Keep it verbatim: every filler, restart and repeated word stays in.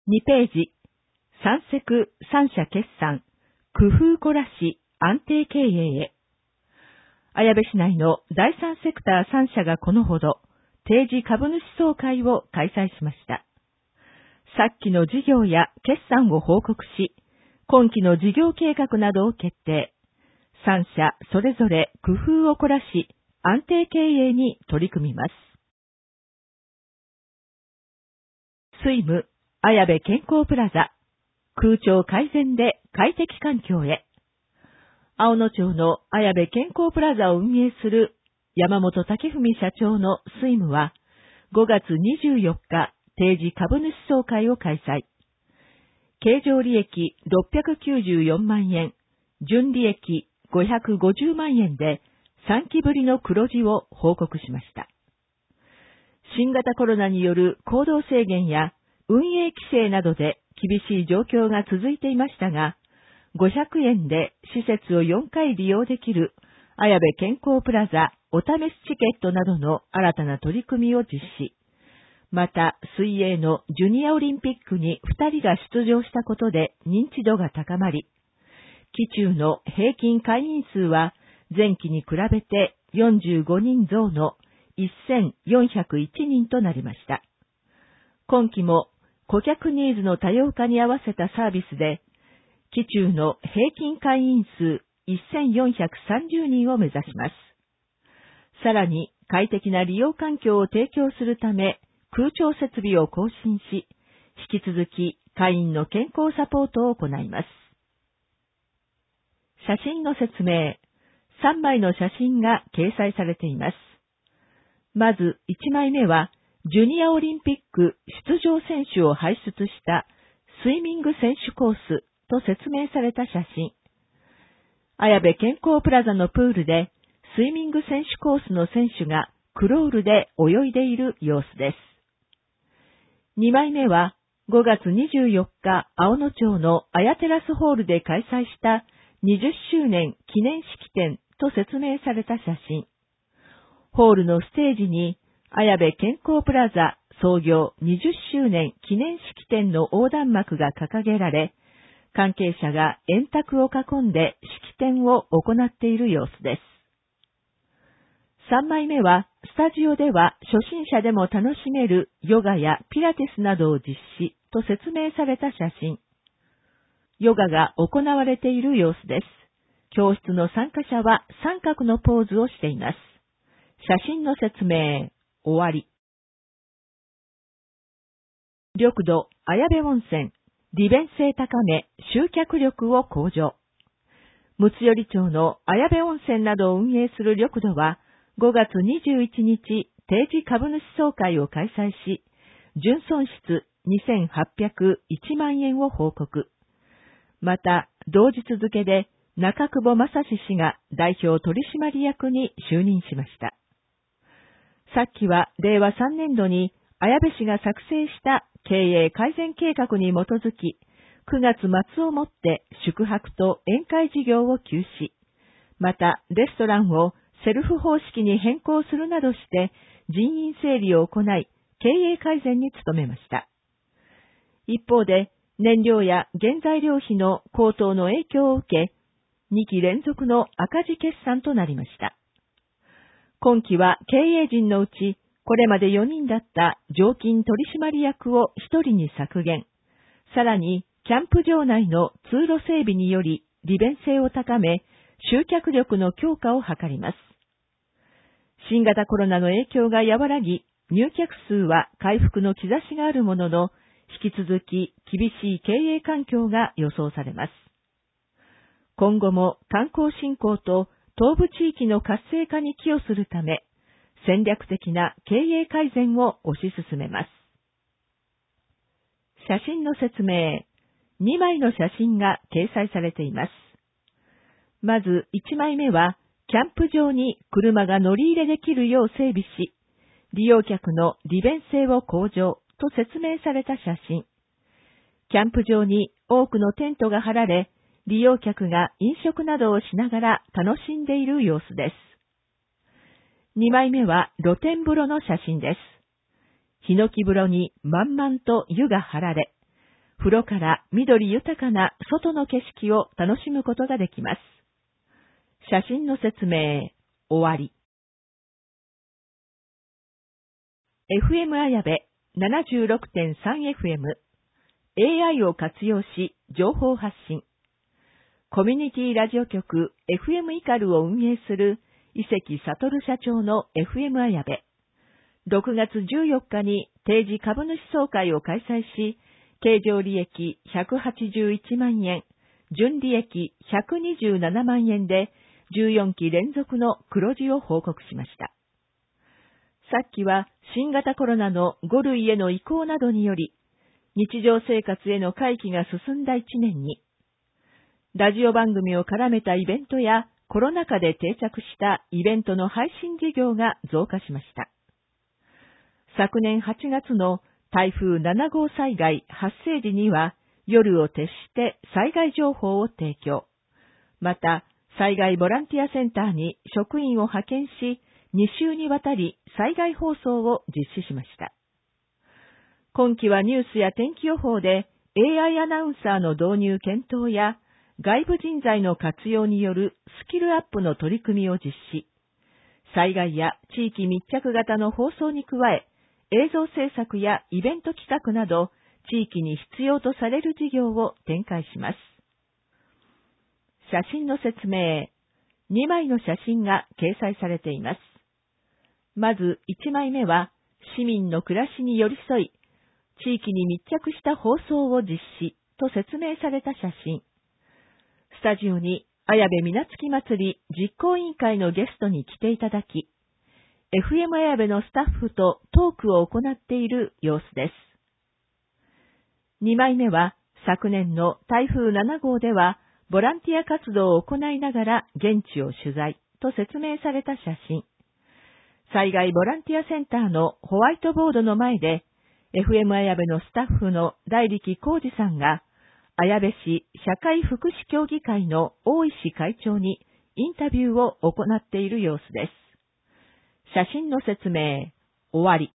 にページ、三セク三社決算、工夫凝らし安定経営へ。綾部市内の第三セクターさん社がこのほど、定時株主総会を開催しました。昨期の事業や決算を報告し、今期の事業計画などを決定。さん社それぞれ工夫を凝らし、安定経営に取り組みます。水務、綾部健康プラザ、空調改善で快適環境へ。青野町の綾部健康プラザを運営する山本武文社長の水務は、ごがつにじゅうよっか定時株主総会を開催。経常利益ろっぴゃくきゅうじゅうよんまんえん、純利益ごひゃくごじゅうまんえんでさんきぶりの黒字を報告しました。新型コロナによる行動制限や運営規制などで厳しい状況が続いていましたが、ごひゃくえんで施設をよんかい利用できる綾部健康プラザお試しチケットなどの新たな取り組みを実施。また、水泳のジュニアオリンピックにふたりが出場したことで認知度が高まり、期中の平均会員数は前期に比べてよんじゅうごにん増のせんよんひゃくいちにんとなりました。今期も顧客ニーズの多様化に合わせたサービスで、期中の平均会員数せんよんひゃくさんじゅうにんを目指します。さらに快適な利用環境を提供するため、空調設備を更新し、引き続き会員の健康サポートを行います。写真の説明。さんまいの写真が掲載されています。まずいちまいめは、ジュニアオリンピック出場選手を輩出したスイミング選手コースと説明された写真。綾部健康プラザのプールで、スイミング選手コースの選手がクロールで泳いでいる様子です。にまいめは、ごがつにじゅうよっか青野町のあやテラスホールで開催したにじゅっしゅうねん記念式典と説明された写真。ホールのステージに、綾部健康プラザ創業にじゅっしゅうねん記念式典の横断幕が掲げられ、関係者が円卓を囲んで式典を行っている様子です。さんまいめは、スタジオでは初心者でも楽しめるヨガやピラティスなどを実施と説明された写真。ヨガが行われている様子です。教室の参加者は三角のポーズをしています。写真の説明、終わり。緑土、綾部温泉、利便性高め、集客力を向上。睦寄町の綾部温泉などを運営する緑土は、ごがつにじゅういちにち定時株主総会を開催し、純損失にせんはっぴゃくいちまんえんを報告。また、同日付で中久保正史氏が代表取締役に就任しました。昨期はれいわさんねんどに綾部市が作成した経営改善計画に基づき、くがつまつをもって宿泊と宴会事業を休止。また、レストランをセルフ方式に変更するなどして人員整理を行い、経営改善に努めました。一方で、燃料や原材料費の高騰の影響を受け、にき連続の赤字決算となりました。今期は経営陣のうち、これまでよにんだった常勤取締役をひとりに削減。さらに、キャンプ場内の通路整備により利便性を高め、集客力の強化を図ります。新型コロナの影響が和らぎ、入客数は回復の兆しがあるものの、引き続き厳しい経営環境が予想されます。今後も観光振興と東部地域の活性化に寄与するため、戦略的な経営改善を推し進めます。写真の説明。にまいの写真が掲載されています。まずいちまいめは、キャンプ場に車が乗り入れできるよう整備し、利用客の利便性を向上と説明された写真。キャンプ場に多くのテントが張られ、利用客が飲食などをしながら楽しんでいる様子です。にまいめは露天風呂の写真です。ヒノキ風呂に満々と湯が張られ、 風呂から緑豊かな外の景色を楽しむことができます。写真の説明、終わり。エフエム 綾部 ななじゅうろくてんさんエフエム、エーアイ を活用し情報発信。コミュニティラジオ局 エフエム イカルを運営する伊関悟社長の エフエム 綾部。ろくがつじゅうよっかに定時株主総会を開催し、経常利益ひゃくはちじゅういちまんえん、純利益ひゃくにじゅうななまんえんでじゅうよんき連続の黒字を報告しました。さっきは新型コロナのごるいへの移行などにより、日常生活への回帰が進んだいちねんに、ラジオ番組を絡めたイベントやコロナ禍で定着したイベントの配信事業が増加しました。昨年はちがつの台風ななごう災害発生時には夜を徹して災害情報を提供。また、災害ボランティアセンターに職員を派遣し、にしゅうにわたり災害放送を実施しました。今期はニュースや天気予報で エーアイ アナウンサーの導入検討や外部人材の活用によるスキルアップの取り組みを実施。災害や地域密着型の放送に加え、映像制作やイベント企画など、地域に必要とされる事業を展開します。写真の説明、にまいの写真が掲載されています。まずいちまいめは、市民の暮らしに寄り添い、地域に密着した放送を実施と説明された写真。スタジオに綾部みなつき祭り実行委員会のゲストに来ていただき、エフエム 綾部のスタッフとトークを行っている様子です。にまいめは、昨年の台風ななごうでは、ボランティア活動を行いながら現地を取材と説明された写真。災害ボランティアセンターのホワイトボードの前で、エフエム 綾部のスタッフの大力浩二さんが、綾部市社会福祉協議会の大石会長にインタビューを行っている様子です。写真の説明、終わり。